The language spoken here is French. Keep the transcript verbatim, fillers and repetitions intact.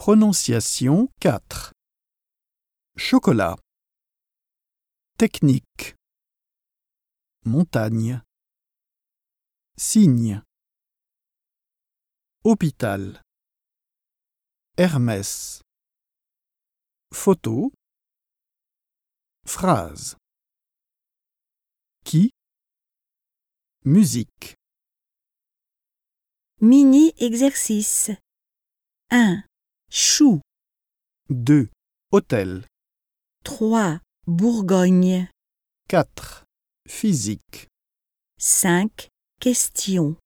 Prononciation quatre. Chocolat. Technique. Montagne. Cygne. Hôpital. Hermès. Photo. Phrase. Qui? Musique. Mini-exercice. un. Chou. deux. Hôtel. trois. Bourgogne. quatre. Physique. cinq. Questions.